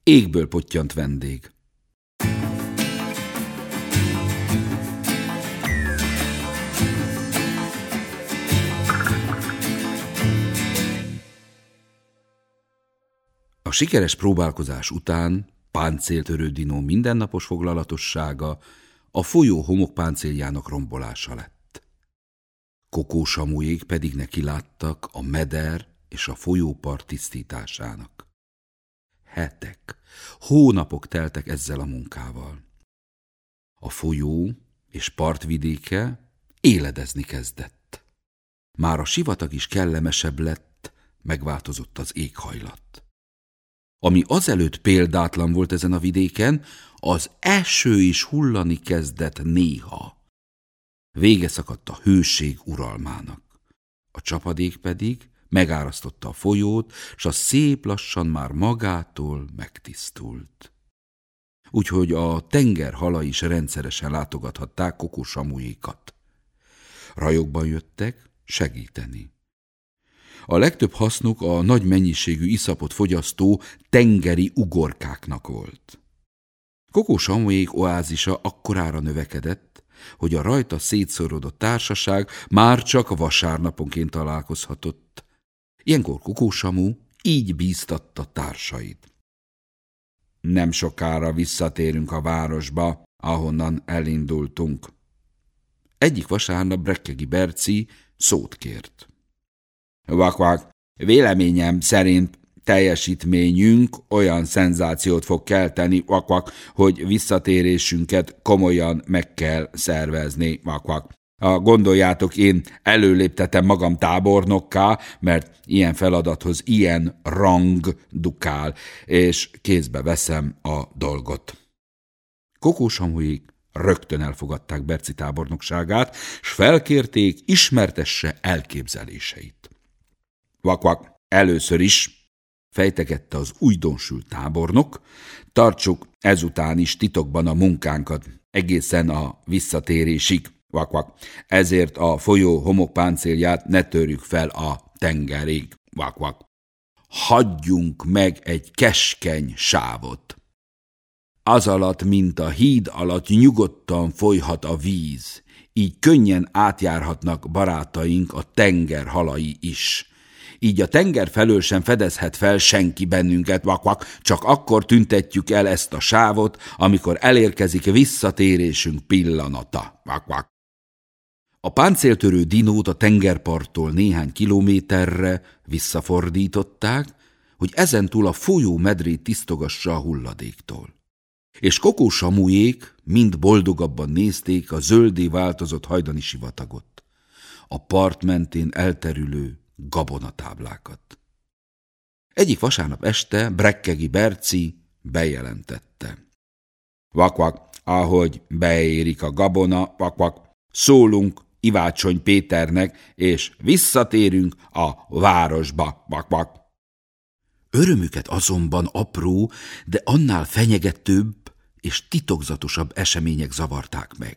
Égből pottyant vendég. A sikeres próbálkozás után páncéltörő Dino mindennapos foglalatossága a folyó homokpáncéljának rombolása lett. Kokó Samujék pedig nekiláttak a meder és a folyópart tisztításának. Hetek, hónapok teltek ezzel a munkával. A folyó és partvidéke éledezni kezdett. Már a sivatag is kellemesebb lett, megváltozott az éghajlat. Ami azelőtt példátlan volt ezen a vidéken, az eső is hullani kezdett néha. Vége szakadt a hőség uralmának. A csapadék pedig megárasztotta a folyót, s a szép lassan már magától megtisztult. Úgyhogy a tengerhalai is rendszeresen látogathatták Kokó Samujékat. Rajokban jöttek segíteni. A legtöbb hasznuk a nagy mennyiségű iszapot fogyasztó tengeri ugorkáknak volt. Kokó Samujék oázisa akkorára növekedett, hogy a rajta szétszorodott társaság már csak vasárnaponként találkozhatott. Ilyenkor Kokó Samu így bíztatta társait. Nem sokára visszatérünk a városba, ahonnan elindultunk. Egyik vasárnap Brekkegi Berci szót kért. Vak-vak, véleményem szerint teljesítményünk olyan szenzációt fog kelteni, vak-vak, hogy visszatérésünket komolyan meg kell szervezni, vak-vak. Gondoljátok, én előléptetem magam tábornokká, mert ilyen feladathoz ilyen rang dukál, és kézbe veszem a dolgot. Kokó Samujék rögtön elfogadták Berci tábornokságát, s felkérték, ismertesse elképzeléseit. Vak-vak, először is, fejtegette az újdonsült tábornok, tartsuk ezután is titokban a munkánkat, egészen a visszatérésig, vak-vak. Ezért a folyó homokpáncélját ne törjük fel a tengerig, vak-vak. Hagyjunk meg egy keskeny sávot. Az alatt, mint a híd alatt nyugodtan folyhat a víz, így könnyen átjárhatnak barátaink a tenger halai is. Így a tenger felől sem fedezhet fel senki bennünket, vak-vak, csak akkor tüntetjük el ezt a sávot, amikor elérkezik visszatérésünk pillanata, vak-vak. A páncéltörő Dinót a tengerparttól néhány kilométerre visszafordították, hogy ezentúl a folyó medrét tisztogassa a hulladéktól. És Kokó Samujék mind boldogabban nézték a zöldé változott hajdani sivatagot, a part mentén elterülő gabonatáblákat. Egyik vasárnap este Brekkegi Berci bejelentette. Vak-vak, ahogy beérik a gabona, vak-vak, szólunk Ivácsony Péternek, és visszatérünk a városba, vak-vak. Örömüket azonban apró, de annál fenyegetőbb és titokzatosabb események zavarták meg.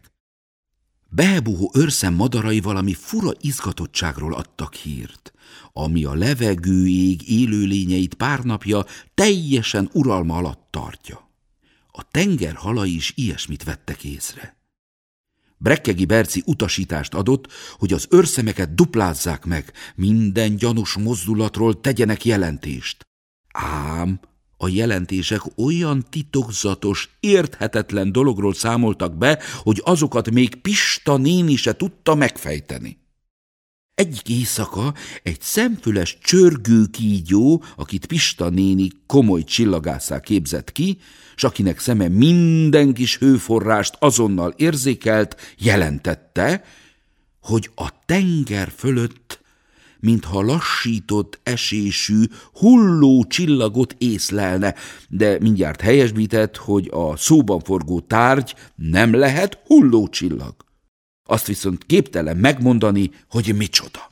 Behebúhó őrszem madarai valami fura izgatottságról adtak hírt, ami a levegőjég élőlényeit pár napja teljesen uralma alatt tartja. A tenger halai is ilyesmit vettek észre. Brekkegi Berci utasítást adott, hogy az őrszemeket duplázzák meg, minden gyanús mozdulatról tegyenek jelentést. Ám a jelentések olyan titokzatos, érthetetlen dologról számoltak be, hogy azokat még Pista néni se tudta megfejteni. Egyik éjszaka egy szemfüles csörgőkígyó, akit Pista néni komoly csillagásszá képzett ki, s akinek szeme minden kis hőforrást azonnal érzékelt, jelentette, hogy a tenger fölött, mintha lassított esésű, hulló csillagot észlelne, de mindjárt helyesbített, hogy a szóban forgó tárgy nem lehet hulló csillag. Azt viszont képtelen megmondani, hogy micsoda.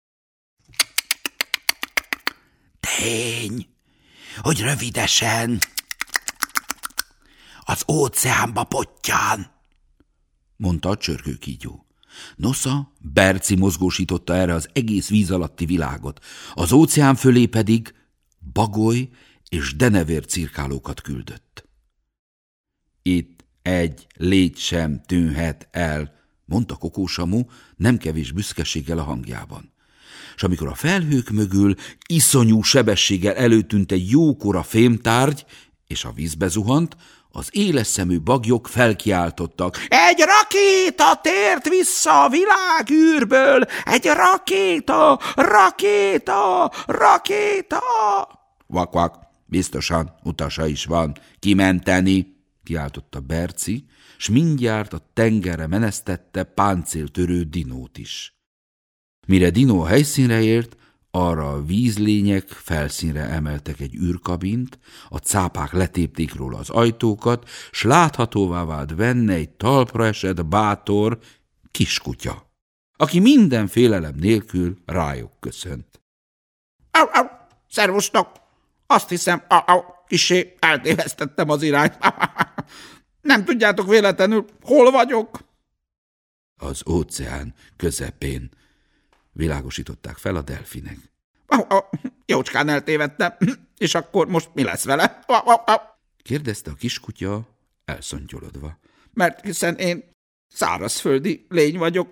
Tény, hogy rövidesen az óceánba pottyán, mondta a csörgőkígyó. Nosza, Berci mozgósította erre az egész víz alatti világot, az óceán fölé pedig bagoly és denevér cirkálókat küldött. Itt egy légy sem tűnhet el, mondta Kokó Samu nem kevés büszkeséggel a hangjában. És amikor a felhők mögül iszonyú sebességgel előtűnt egy jókora fémtárgy, és a vízbe zuhant, az éles szemű baglyok felkiáltottak. Egy rakéta tért vissza a világűrből! Egy rakéta! Rakéta! Rakéta! Vak-vak, biztosan utasa is van, kimenteni, kiáltotta Berci, s mindjárt a tengerre menesztette páncéltörő Dinót is. Mire Dinó a helyszínre ért, arra a vízlények felszínre emeltek egy űrkabint, a cápák letépték róla az ajtókat, s láthatóvá vált benne egy talpra esett bátor kiskutya, aki minden félelem nélkül rájuk köszönt. Au, au, szervusztok! Azt hiszem, kissé eltévesztettem az irányt. Nem tudjátok véletlenül, hol vagyok? Az óceán közepén, világosították fel a delfinek. Jócskán eltévedtem, és akkor most mi lesz vele? Kérdezte a kiskutya, elszontyolodva. Mert hiszen én szárazföldi lény vagyok.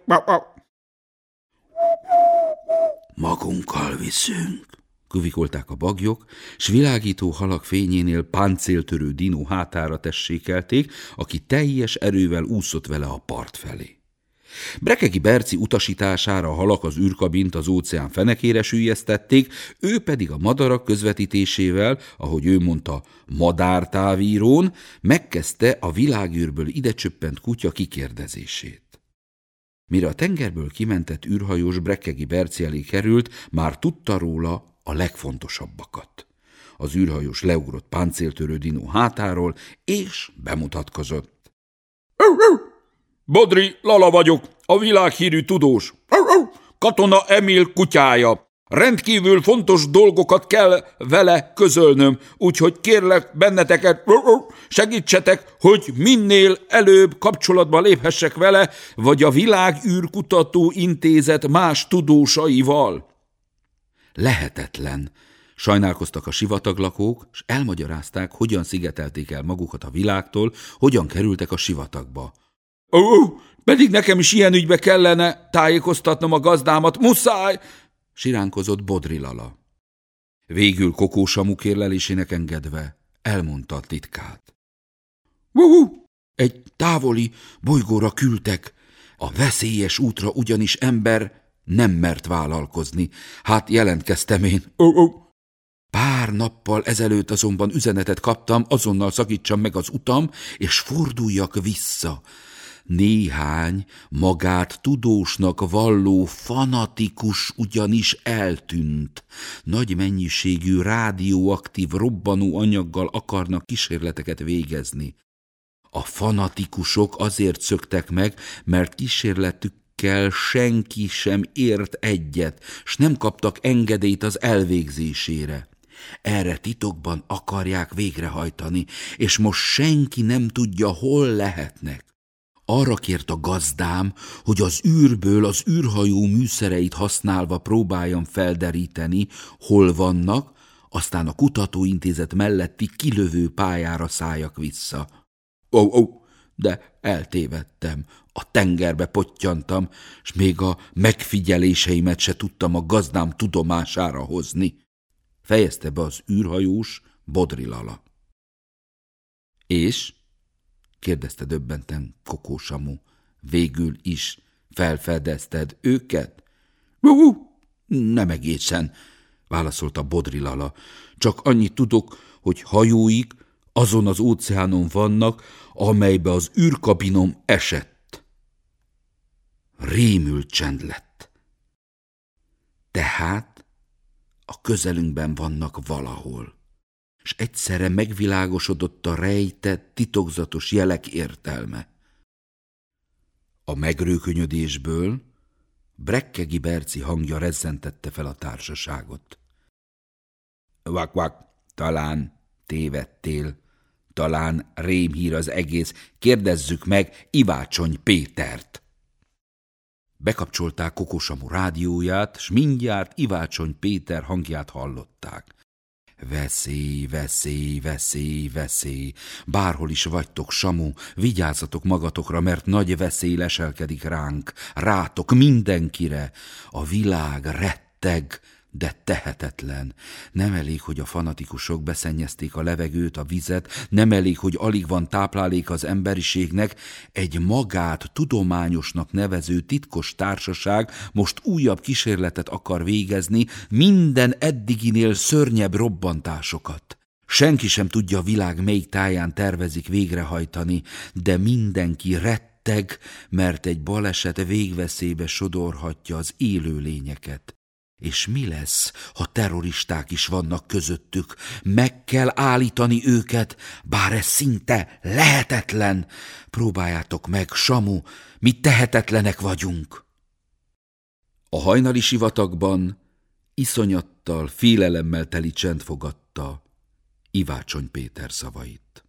Magunkkal viszünk, kuvikolták a bagyok, s világító halak fényénél páncéltörő Dinó hátára tessékelték, aki teljes erővel úszott vele a part felé. Brekegi Berci utasítására a halak az űrkabint az óceán fenekére süllyesztették, ő pedig a madarak közvetítésével, ahogy ő mondta, madártávírón, megkezdte a világűrből ide csöppent kutya kikérdezését. Mire a tengerből kimentett űrhajós Brekegi Berci elé került, már tudta róla a legfontosabbakat. Az űrhajós leugrott páncéltörő Dinó hátáról, és bemutatkozott. Bodri Lala vagyok, a világhírű tudós. Katona Emil kutyája. Rendkívül fontos dolgokat kell vele közölnöm, úgyhogy kérlek benneteket, segítsetek, hogy minél előbb kapcsolatba léphessek vele, vagy a Világűrkutató Intézet más tudósaival. Lehetetlen, sajnálkoztak a sivataglakók, s elmagyarázták, hogyan szigetelték el magukat a világtól, hogyan kerültek a sivatagba. Pedig nekem is ilyen ügybe kellene tájékoztatnom a gazdámat, muszáj! Siránkozott Bodri Lala. Végül Kokó Samu kérlelésének engedve elmondta a titkát. Egy távoli bolygóra küldtek, a veszélyes útra ugyanis ember nem mert vállalkozni, hát jelentkeztem én. Pár nappal ezelőtt azonban üzenetet kaptam, azonnal szakítsam meg az utam, és forduljak vissza. Néhány magát tudósnak valló fanatikus ugyanis eltűnt. Nagy mennyiségű rádióaktív robbanó anyaggal akarnak kísérleteket végezni. A fanatikusok azért szöktek meg, mert kísérletükkel senki sem ért egyet, s nem kaptak engedélyt az elvégzésére. Erre titokban akarják végrehajtani, és most senki nem tudja, hol lehetnek. Arra kért a gazdám, hogy az űrből az űrhajó műszereit használva próbáljam felderíteni, hol vannak, aztán a kutatóintézet melletti kilövő pályára szálljak vissza. De eltévedtem, a tengerbe pottyantam, s még a megfigyeléseimet se tudtam a gazdám tudomására hozni. Fejezte be az űrhajós Bodri Lala. És? Kérdezte döbbenten Kokó Samu. Végül is felfedezted őket? Nem egészen, válaszolta Bodri Lala. Csak annyit tudok, hogy hajóik azon az óceánon vannak, amelybe az űrkabinom esett. Rémült csend lett. Tehát a közelünkben vannak valahol, és egyszerre megvilágosodott a rejtett, titokzatos jelek értelme. A megrőkönyödésből Brekegi Berci hangja rezzentette fel a társaságot. Vak-vak, talán tévedtél, talán rémhír az egész, kérdezzük meg Ivácsony Pétert. Bekapcsolták Kokó Samu rádióját, s mindjárt Ivácsony Péter hangját hallották. Veszély, veszély, veszély, veszély. Bárhol is vagytok, Samu, vigyázzatok magatokra, mert nagy veszély leselkedik ránk, rátok, mindenkire. A világ retteg, de tehetetlen. Nem elég, hogy a fanatikusok beszennyezték a levegőt, a vizet, nem elég, hogy alig van táplálék az emberiségnek, egy magát tudományosnak nevező titkos társaság most újabb kísérletet akar végezni, minden eddiginél szörnyebb robbantásokat. Senki sem tudja a világ melyik táján tervezik végrehajtani, de mindenki retteg, mert egy baleset végveszélybe sodorhatja az élőlényeket. És mi lesz, ha terroristák is vannak közöttük? Meg kell állítani őket, bár ez szinte lehetetlen. Próbáljátok meg, Samu, mi tehetetlenek vagyunk. A hajnali sivatagban iszonyattal, félelemmel teli csend fogadta Ivácsony Péter szavait.